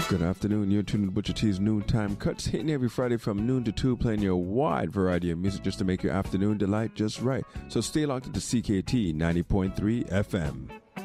Good afternoon. You're tuned to Butcher T's Noontime Cuts, hitting every Friday from noon to 2, playing your wide variety of music just to make your afternoon delight just right. So stay locked into CKT 90.3 FM.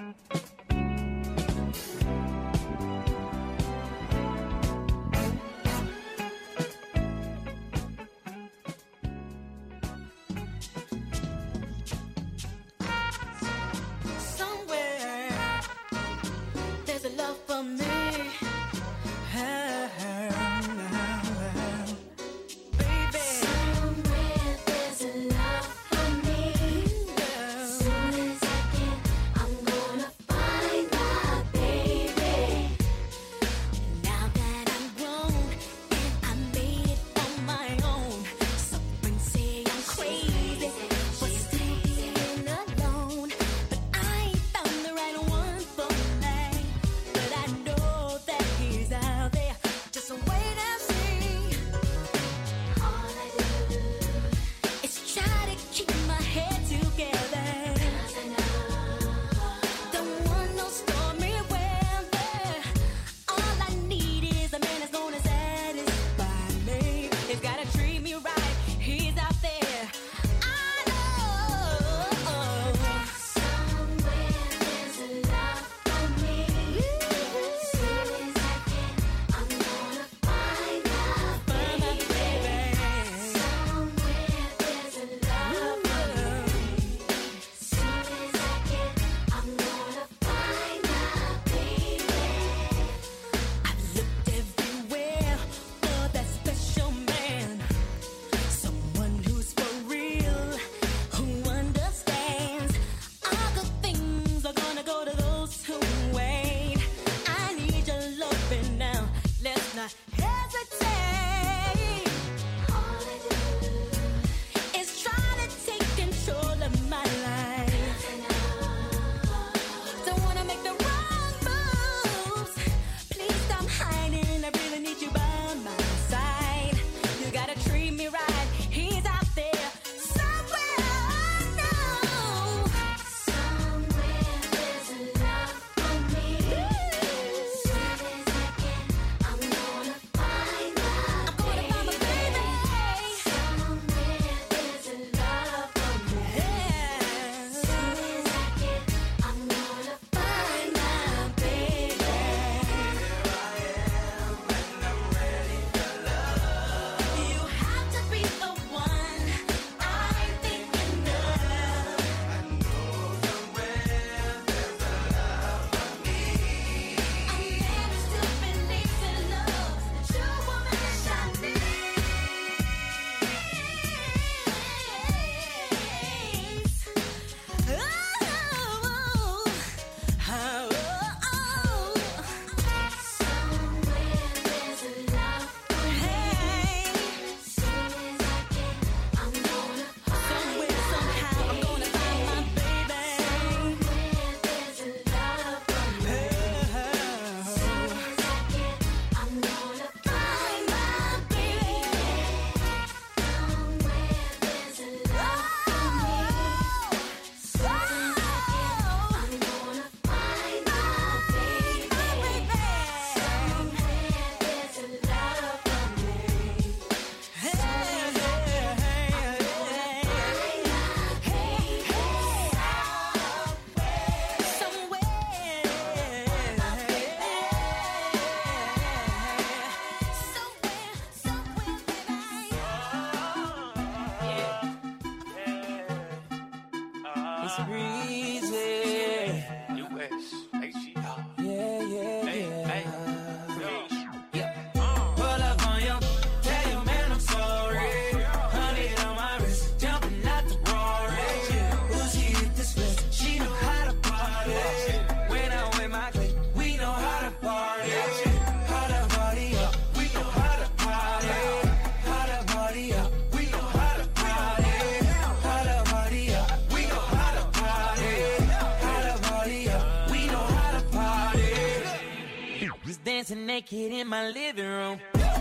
dancing naked in my living room.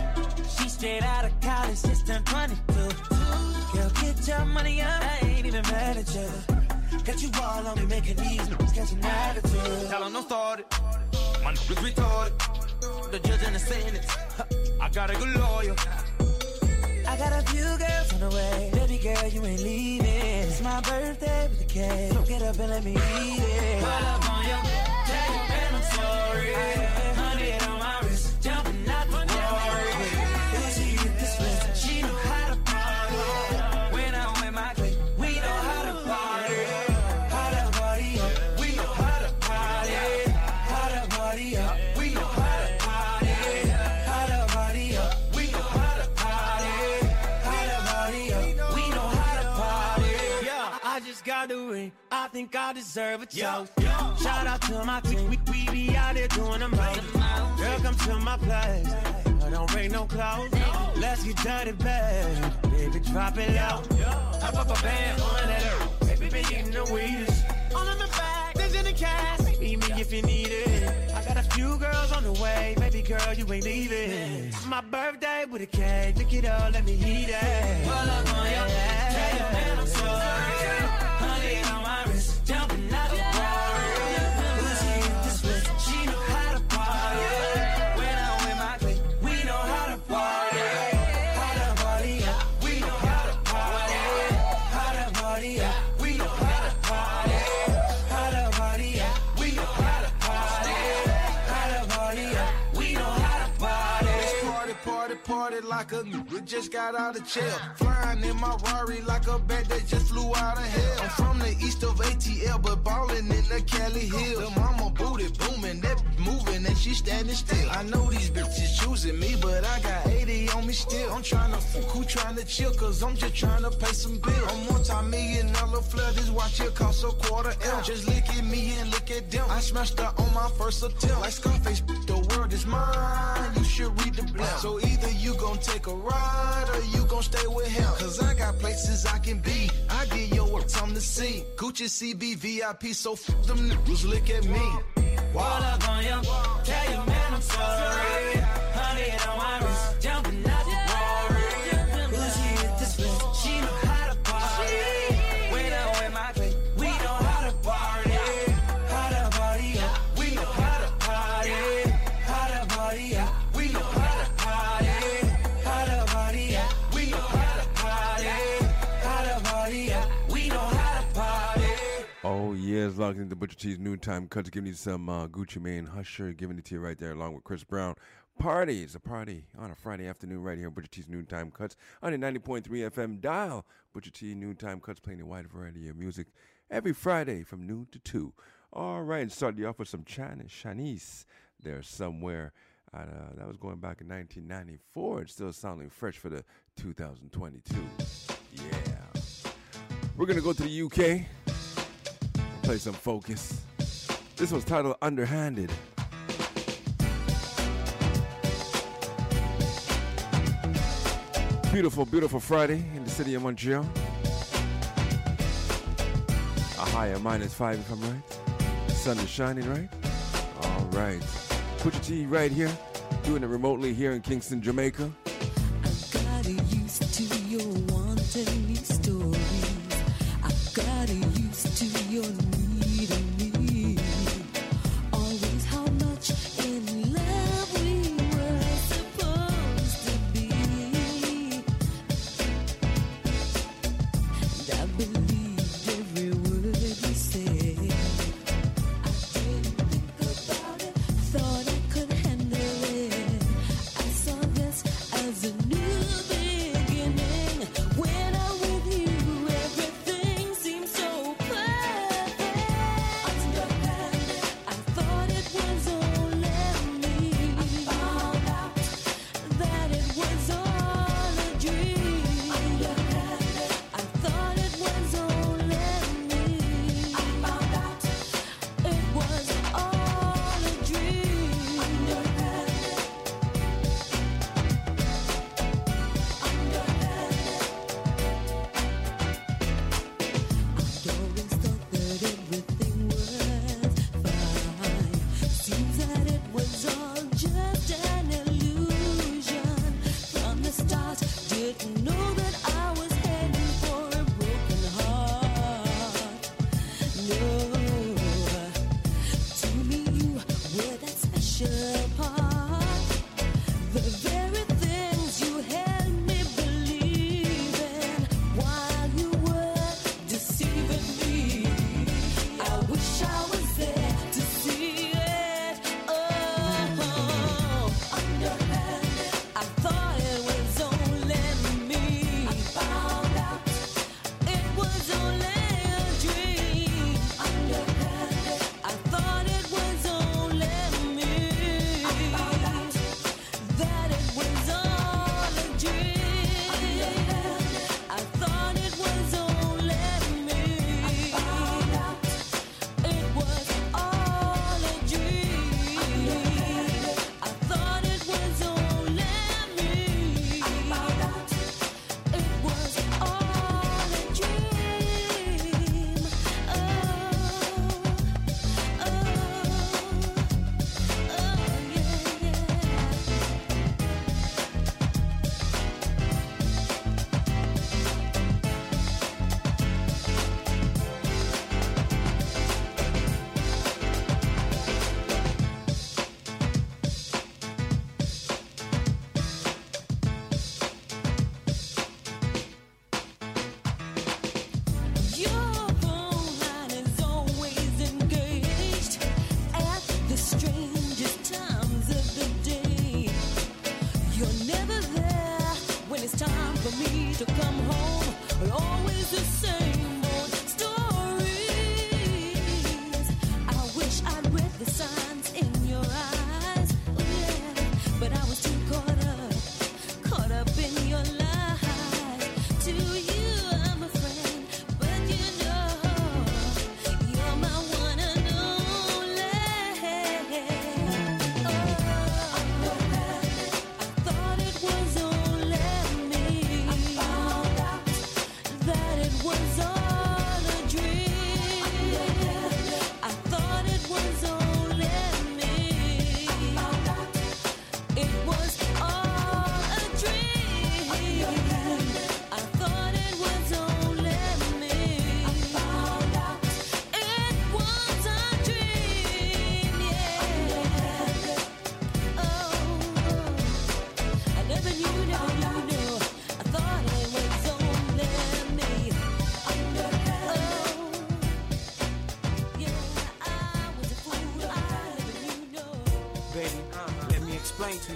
She straight out of college, just turned 22. Girl, get your money up, I ain't even mad at you. Got you all on me, making these moves, catch an attitude. Tell them don't start it, my niggas retarded. the judge and the sentence. I got a good lawyer. I got a few girls on the way. Baby girl, you ain't leaving. It's my birthday with the cake. So get up and let me eat it. Pull up on you, tell you man I'm sorry. 100 on my wrist, jumping out the glory. She hit the switch, she know how to party. When I'm with my clique, we know how to party. How to party up, we know how to party. How to party up, we know how to party. How to party up, we know how to party. We know how to party. Yeah, I just got the ring. I think I deserve a toast. Shout out to my team. We be out there doing the most. Girl, come to my place. I don't bring no clothes. Let's get dirty, babe. Baby, drop it out. Hop up a band on that. Baby, been getting the weedest. All in the bag, things in the cash. Meet me if you need it. I got a few girls on the way. Baby girl, you ain't leaving. My birthday with a cake. Look it up, let me eat it. Pull up on your ass. Tell you, man, I'm sorry. 100 on my wrist. Jumping out the glory. She hit the switch. She know how to party. When I'm with my clique, we know how to party. How to party, yeah. We know how to party. How to party, yeah. We know how to party. How to party, yeah. We know how to party. How to party, yeah. We know how to party. Party like a nigga just got out of jail. Flying in my Rari like a bat that just flew out of hell. I'm from the east of ATL, but ballin' in the Cali Hills. The mama booty booming, that moving and she standing still. I know these bitches choosing me, but I got 80 on me still. I'm tryna fuck, who tryna chill, cause I'm just tryna pay some bills. I'm multi-million-dollar flood, this watch here cost a $250,000. Just look at me and look at them. I smashed her on my first attempt. Like Scarface, the world is mine. You should read the blunt. So either you gon' take a ride or you gon' stay with him. Cause I got places I can be. I get your work time to see. Gucci CB VIP, so f them niggas, look at me. Wall up on you, tell you man I'm sorry. 100 on my wrist, jumping out the glory. She hit the switch, she know how to party. When I'm with my clique, we know how to party. How to party, yeah. We know how to party. How to party, yeah. We know how to party. How to party, yeah. We know how to party. How to party, yeah. We know how to party. Oh, yes, logged into Butcher T's noontime cuts, giving you some Gucci Mane Husher, giving it to you right there along with Chris Brown. Party, it's a party on a Friday afternoon right here on Butcher T's noontime cuts on your 90.3 FM dial. Butcher T noontime cuts playing a wide variety of music every Friday from noon to 2. All right, and started you off with some Shanice there somewhere. That was going back in 1994. It's still sounding fresh for the 2022. Yeah. We're going to go to the UK. Play some Focus. This one's titled Underhanded. Beautiful, beautiful Friday in the city of Montreal. A high of -5 if I'm right. The sun is shining, right? All right. Butcher T right here, doing it remotely here in Kingston, Jamaica. I got used to your wanting me stories. I got used to your needing me. Always how much in love we were supposed to be. And I believed every word you said. I didn't think about it, thought I could handle it. I saw this as a new beginning. When I'm with you, everything seems so perfect.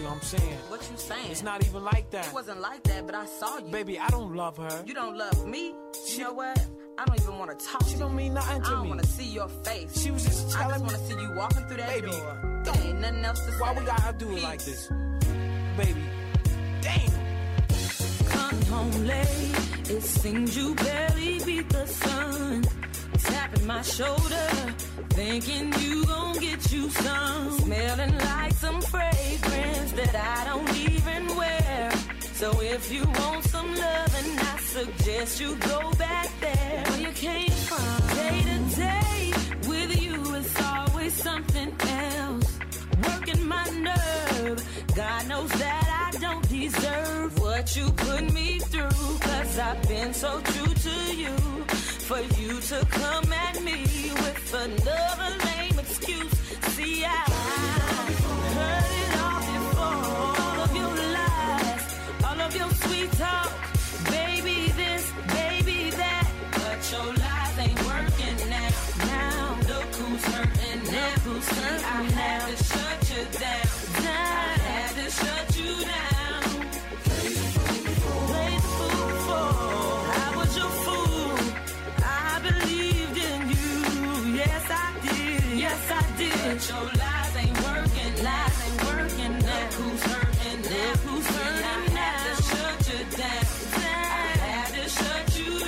know what I'm saying? What you saying? It's not even like that. It wasn't like that, but I saw you. Baby, I don't love her. You don't love me? You know what? I don't even want to talk to you. She don't mean nothing to me. I don't want to see your face. She was just telling me. I just want to see you walking through that baby, door. There ain't nothing else to say. Why we gotta do it like this? Baby, damn. Come home late, it seems you barely beat the sun. Tapping my shoulder, thinking you gon' get you some. Smelling like some fragrance that I don't even wear. So if you want some loving, I suggest you go back there where you came from. Day to day, with you it's always something else. Working my nerve, God knows that I don't deserve what you put me through. Cause I've been so true to you. For you to come at me with another lame excuse. See, I heard it all before. All of your lies, all of your sweet talk. Baby this, baby that. But your lies ain't working now. Now, look who's hurting now. Look who's hurting I had to shut you down. I had to shut you down. Play the fool before. I was your fool. I believed in you. Yes, I did. Yes, I did. But your lies ain't working. Lies ain't working now. Look who's hurting now. Look who's hurting now. I had to shut you down. I had to shut you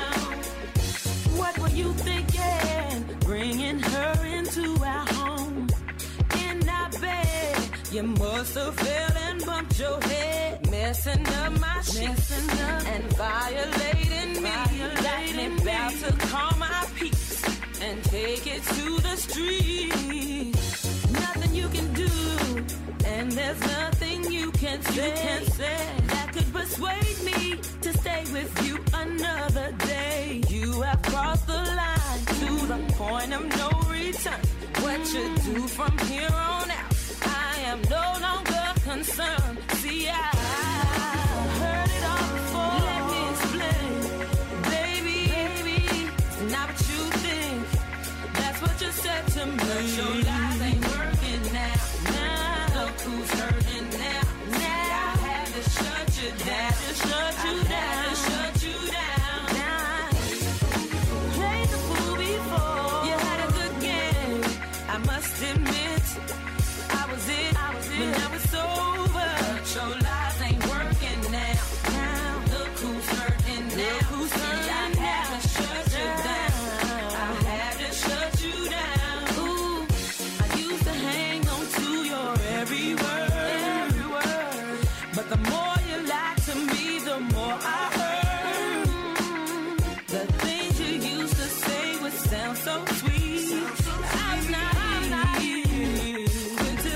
down. What were you thinking? Bringing her into our home. In our bed. You must have fell and bumped your head. Messing up my shit. And violating me. Got me about to call my peace. And take it to the street. Nothing you can do. And there's nothing you can say that could persuade me to stay with you another day. You have crossed the line to the point of no return. What you do from here on out, I am no longer concerned. See, I heard it all before. Let me explain. Baby, it's not what you think. That's what you said to me. But your lies ain't working now. Now, look who's hurting now. Now, I had to shut you down. Shut you down. Now, played the fool before. You had a good game. I must admit, I was it. But now it's over. But your lies ain't working now. Now, look who's hurting now. Look who's hurting now. I had to shut you down. I had to shut you down. Ooh, I used to hang on to your every word. But the more you lied to me, the more I heard. The things you used to say would sound so sweet. I'm not even to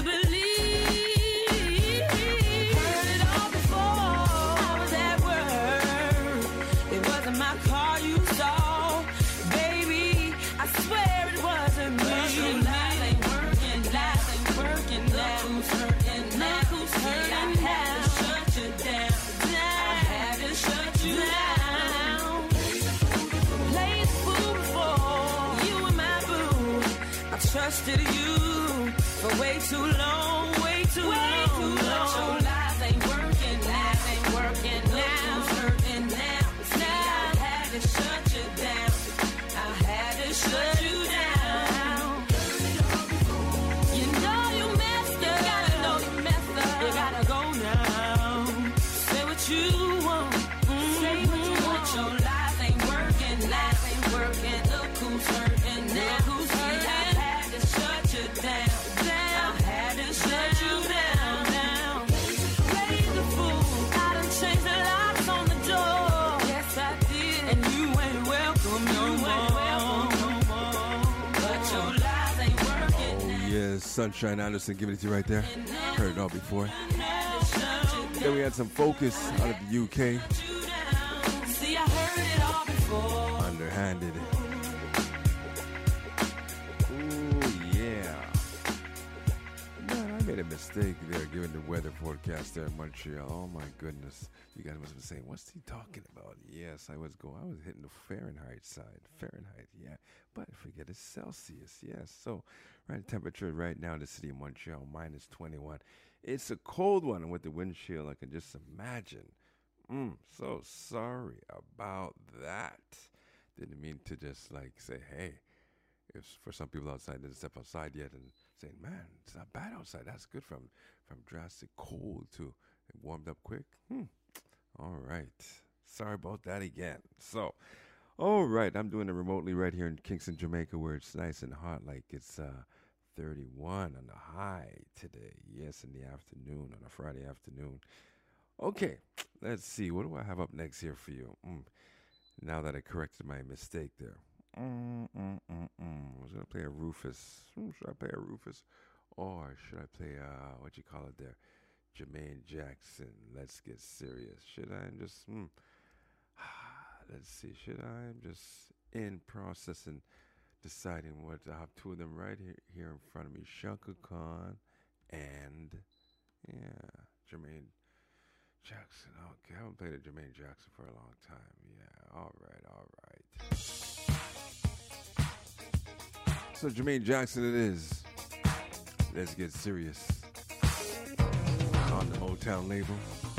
believe. Heard it all before. I was at work. It wasn't my car you saw. Baby, I swear it wasn't me. Your lies ain't working. Lies ain't working. Look who's hurting now. Look who's hurting now. I had to shut you down. I had to shut you down. Played the fool before. You were my boo. I trusted you for way too long. Way too long. But your lies ain't working. Lies ain't working now. Look who's hurting now. Now I had to shut you down. I had to shut you down. You know you messed up. You gotta know you messed up. You gotta go now. Say what you want. Say what you want. Your lies ain't working. Lies ain't working. Look who's hurting now. Look who's hurting. I had to shut you down. I had to shut you down. Play the fool. I done changed the locks on the door. Yes, I did. And you ain't welcome no more. But your lies ain't working now. Yes, Sunshine Anderson giving it to you right there. Heard it all before. Then we had some Focus out of the UK. See, I heard it all before. Underhanded. Ooh, yeah. Man, I made a mistake there giving the weather forecast there in Montreal. Oh my goodness. You guys must have been saying, what's he talking about? Yes, I was hitting the Fahrenheit side. Fahrenheit, yeah. But forget it's Celsius, yes. So, right temperature right now in the city of Montreal, minus 21. It's a cold one, and with the windshield, I can just imagine. So sorry about that. Didn't mean to just like say, hey, if for some people outside didn't step outside yet and saying, man, it's not bad outside. That's good from drastic cold to it warmed up quick. All right. Sorry about that again. So, all right, I'm doing it remotely right here in Kingston, Jamaica, where it's nice and hot, like it's 31 on the high today. Yes, in the afternoon, on a Friday afternoon. Okay, let's see. What do I have up next here for you? Now that I corrected my mistake there. I was going to play a Rufus. Should I play a Rufus? Or should I play, what you call it there? Jermaine Jackson. Let's get serious. Should I just, let's see. Should I? I'm just in process and deciding what. I have two of them right here in front of me. Shaka Khan and, Jermaine Jackson. Okay, I haven't played a Jermaine Jackson for a long time. Yeah, all right. So Jermaine Jackson it is. Let's get serious. On the Motown label.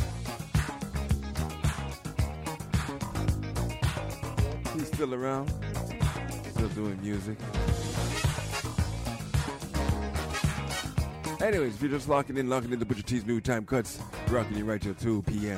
He's still around. Still doing music. Anyways, if you're just locking into Butcher T's New Time Cuts, rocking you right till 2 p.m.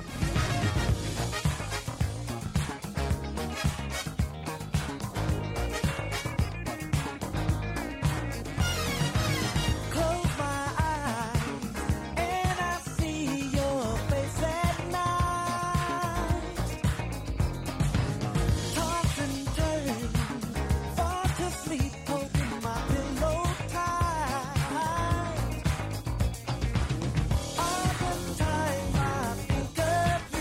All the time I think of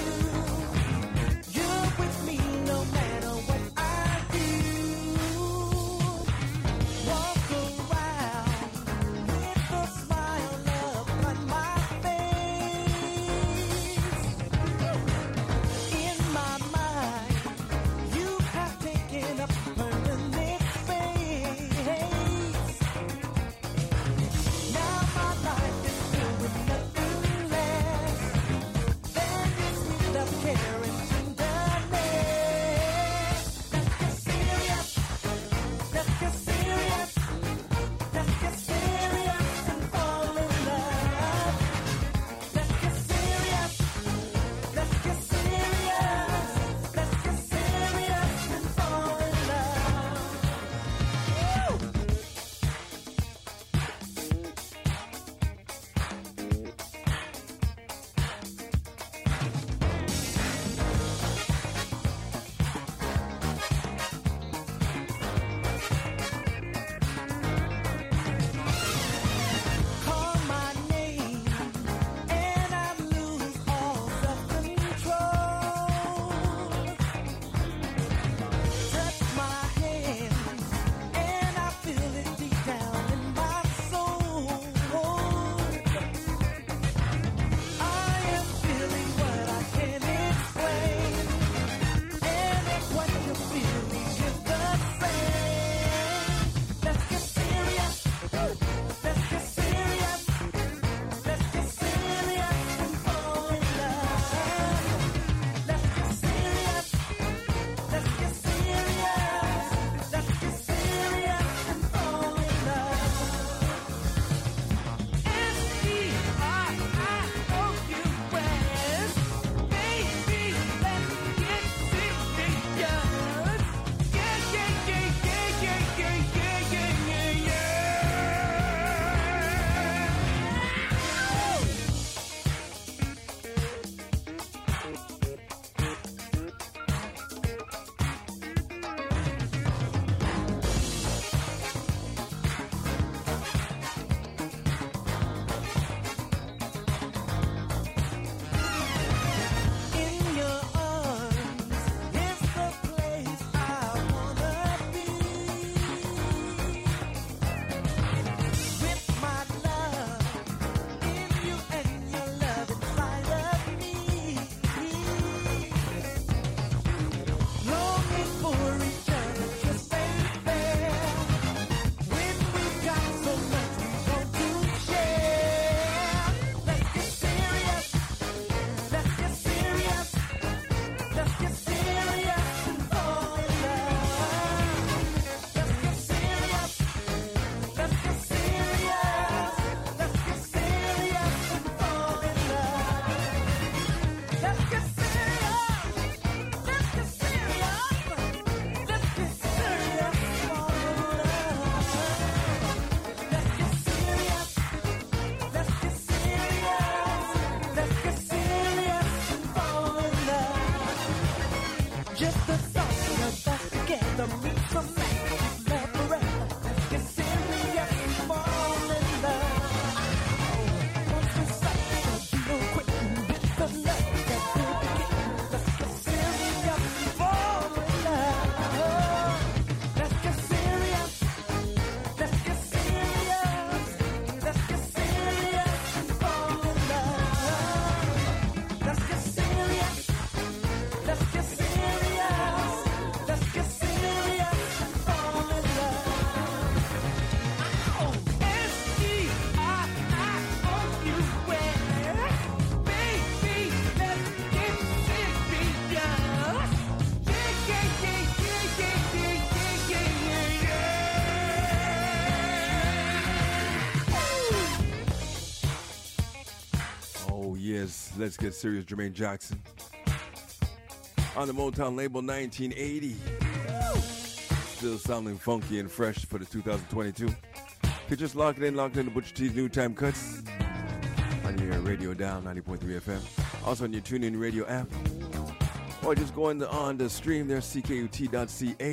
Let's Get Serious, Jermaine Jackson. On the Motown label, 1980. Still sounding funky and fresh for the 2022. You just lock it in to Butcher T's Noontime Cuts on your radio dial, 90.3 FM. Also on your TuneIn Radio app. Or just go on the stream there, ckut.ca.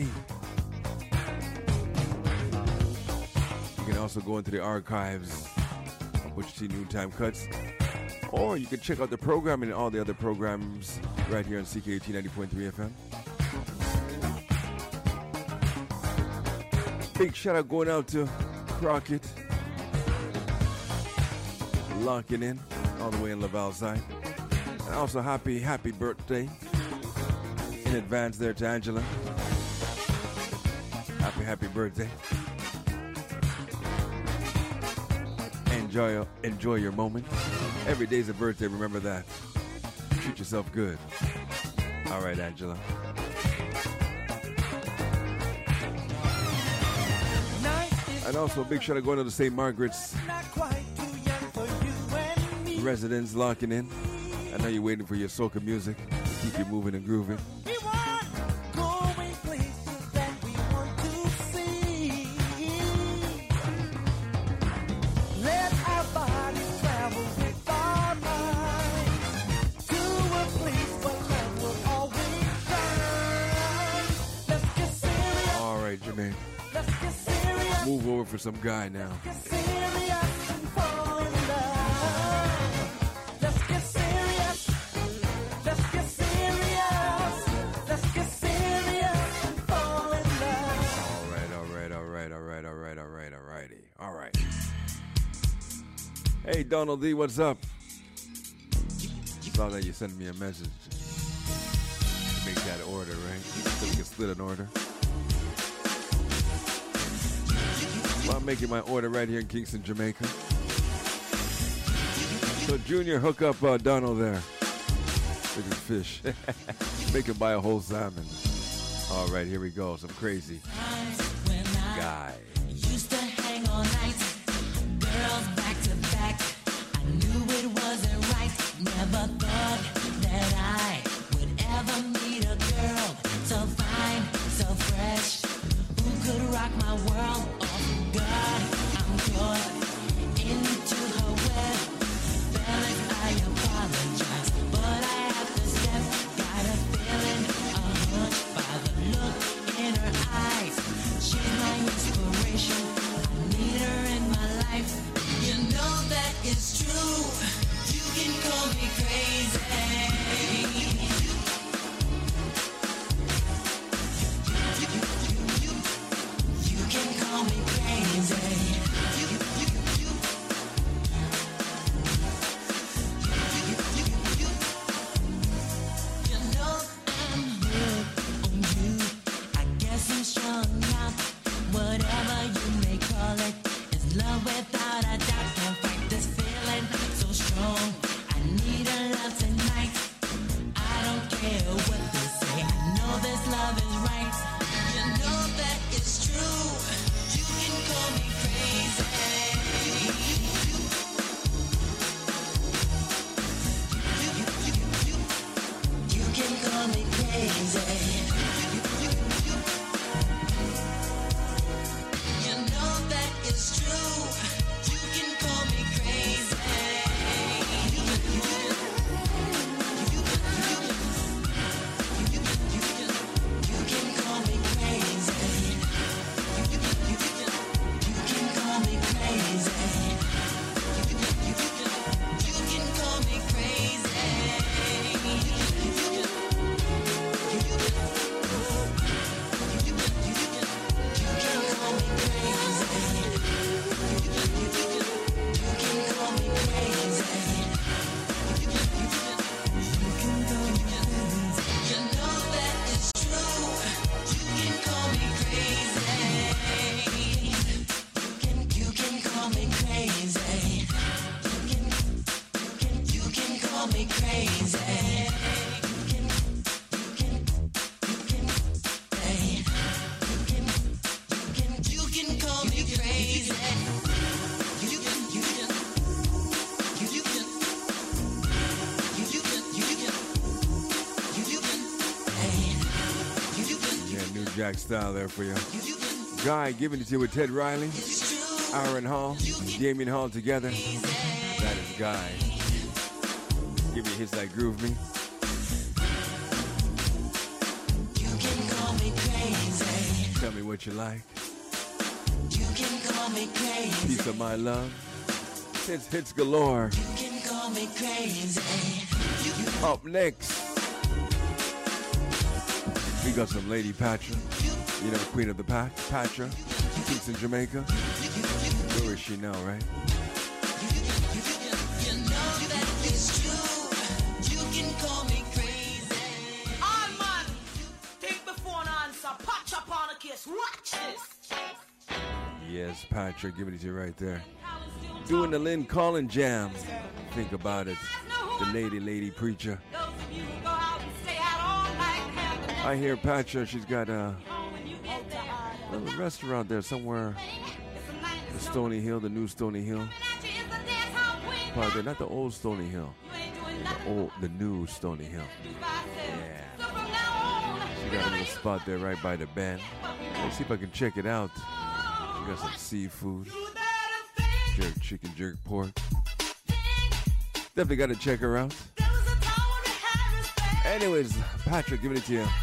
You can also go into the archives of Butcher T Noontime Cuts. Or you can check out the programming and all the other programs right here on CKUT 90.3 FM. Big shout out going out to Crockett. Locking in all the way in Laval side. And also happy birthday in advance there to Angela. Happy birthday. Enjoy your moment. Every day's a birthday, remember that. Treat yourself good. All right, Angela. And also a big shout out going to the St. Margaret's residents locking in. I know you're waiting for your soca music to keep you moving and grooving. Move over for some guy now. All right. Hey, Donald D, what's up? Saw that you sent me a message. Make that order, right? So we can split an order. Well, I'm making my order right here in Kingston, Jamaica. So Junior, hook up Donald there with his fish. Make him buy a whole salmon. All right, here we go. Some crazy guy. Used to hang all night, girls back to back. I knew it wasn't right. Never thought that I would ever meet a girl so fine, so fresh. Who could rock my world? God, I'm caught into her web. Fellas, I apologize, but I have to step. Got a feeling, a hunch by the look in her eyes. She's my inspiration. I need her in my life. You know that it's true. You can call me crazy. You can call me Jack style there for you. Guy giving it to you with Ted Riley, Aaron Hall, Damian Hall together. That is Guy. Give me hits like Groove Me. You can call me crazy. Tell me what you like. You can call me crazy. Piece of my love. Hits galore. You can call me crazy. Up next, we got some Lady Patra. You know, the queen of the pack, Patra. She speaks in Jamaica. Where is she now, right? You know that it's true. You can call me crazy. On man, think before an answer. Patch up on a kiss. Watch this. Yes, Patra, giving it to you right there. Doing the Lynn Collin jam. Think about it. The lady preacher. Those of you who go out and stay out all night and have the I hear Patra, she's got a little restaurant there somewhere. The Stony Hill, the new Stony Hill. Pardon, not the old Stony Hill. The new Stony Hill. Yeah. She got a little spot there right by the bend. Let's see if I can check it out. She got some seafood. Jerk chicken, jerk pork. Definitely got to check her out. Anyways, Patrick, giving it to you.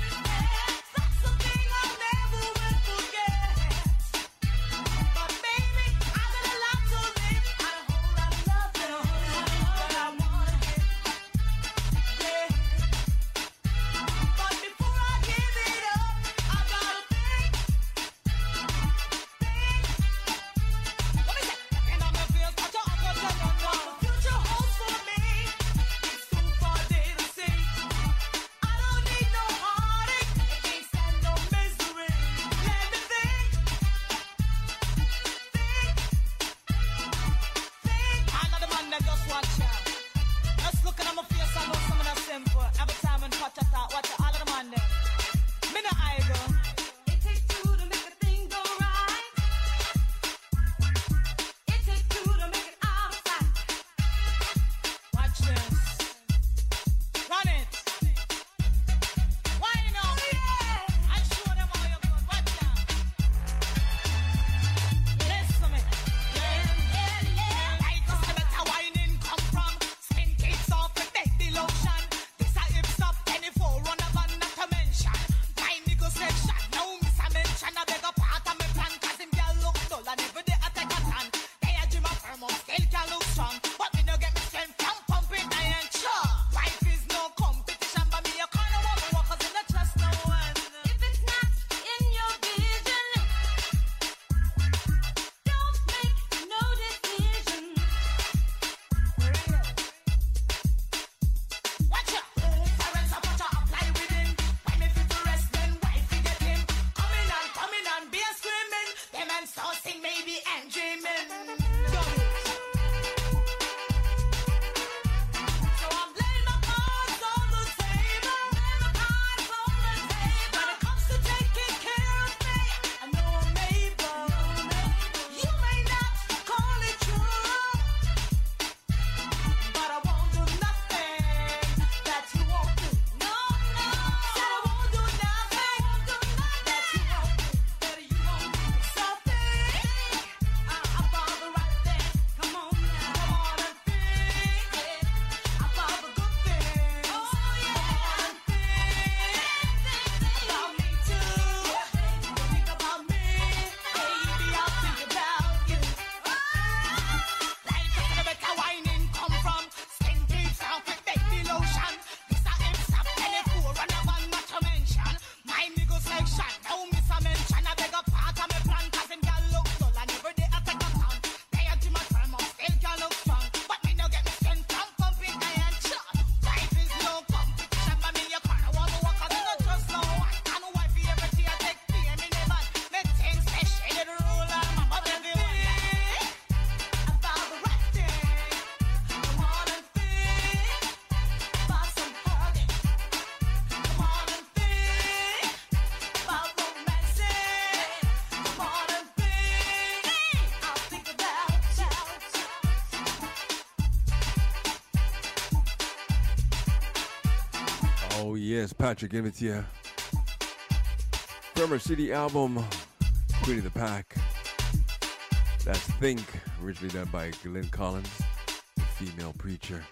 Oh, yes, Patrick, give it to you. from her CD album, Queen of the Pack. That's Think, originally done by Glenn Collins, the female preacher.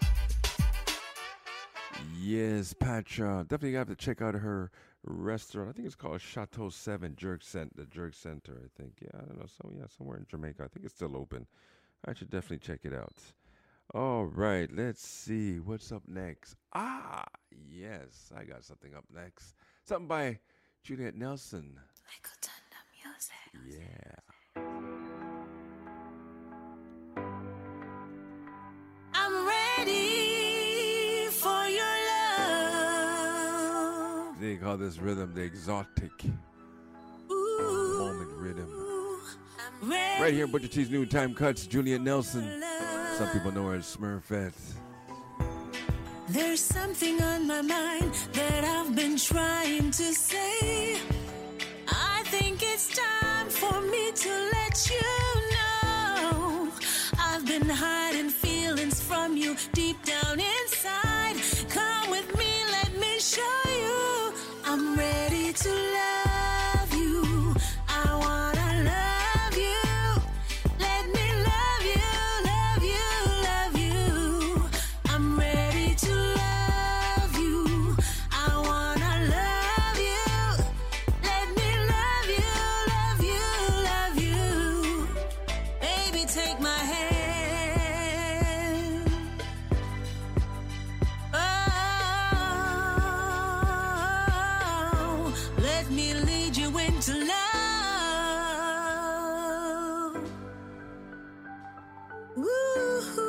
Yes, Patra. Definitely have to check out her restaurant. I think it's called Chateau 7 Jerk Center. The Jerk Center, I think. Yeah, I don't know. Somewhere in Jamaica. I think it's still open. I should definitely check it out. All right, let's see. What's up next? Yes, I got something up next. Something by Juliet Nelson. I could turn the music. Yeah. I'm ready for your love. They call this rhythm the exotic moment rhythm. Right here, Butcher T's Noontime Cuts, Juliet Nelson. Some people know her as Smurfette. There's something on my mind that I've been trying to say. I think it's time for me to let you know. I've been hiding feelings from you deep down inside. Come with me, let me show you. I'm ready to love you. I wanna love you. Let me love you, love you, love you. I'm ready to love you. I wanna love you. Let me love you, love you, love you. Baby, take my hand. Oh, let me lead you into love. Woo-hoo.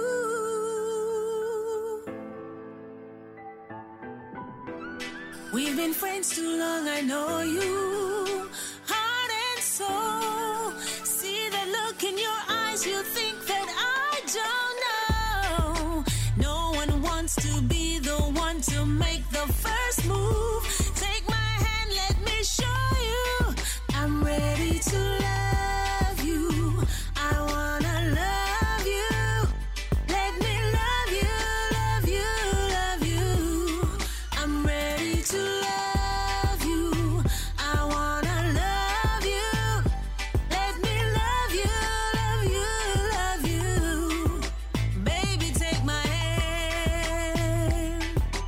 We've been friends too long, I know you, heart and soul. See that look in your eyes, you think that I don't know. No one wants to be the one to make the first move. Take my hand, let me show you. I'm ready to love you. I wanna love you. Let me love you, love you, love you. I'm ready to love you. I wanna love you. Let me love you, love you, love you. Baby, take my hand.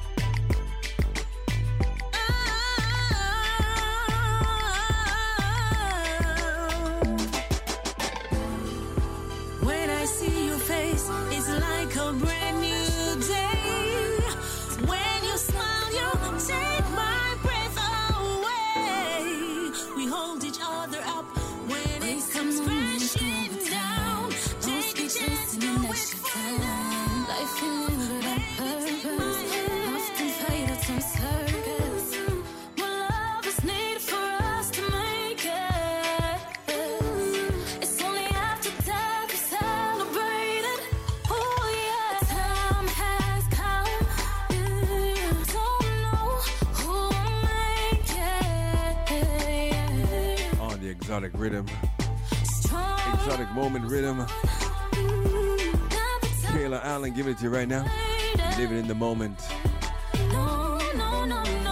When I see your face, it's like a brand new day. When you smile, you take my breath away. We hold each other up when it comes crashing down. Take a chance, do it for now. Life you live on purpose, often faded from circus. When love is needed for us to make it. It's only after death we celebrate it. Oh yeah, time has come. Don't know who will make it. On the exotic rhythm, Strong. exotic moment rhythm. Kayla Allen giving it to you right now. Living in the moment.